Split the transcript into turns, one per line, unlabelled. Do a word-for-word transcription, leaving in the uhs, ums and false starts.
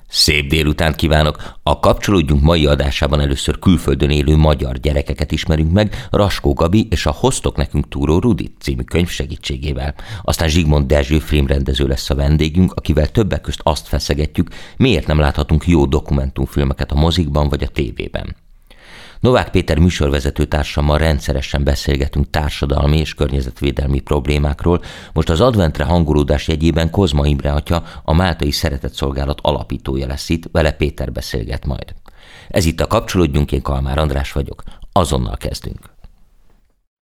Szép délutánt kívánok! A Kapcsolódjunk mai adásában először külföldön élő magyar gyerekeket ismerünk meg Raskó Gabi és a Hoztok nekünk Túró Rudit című könyv segítségével. Aztán Zsigmond Dezső filmrendező lesz a vendégünk, akivel többek közt azt feszegetjük, miért nem láthatunk jó dokumentumfilmeket a mozikban vagy a tévében. Novák Péter műsorvezető társammal rendszeresen beszélgetünk társadalmi és környezetvédelmi problémákról, most az adventre hangolódás jegyében Kozma Imre atya, a Máltai Szeretetszolgálat alapítója lesz itt, vele Péter beszélget majd. Ez itt a Kapcsolódjunk, én Kalmár András vagyok, azonnal kezdünk.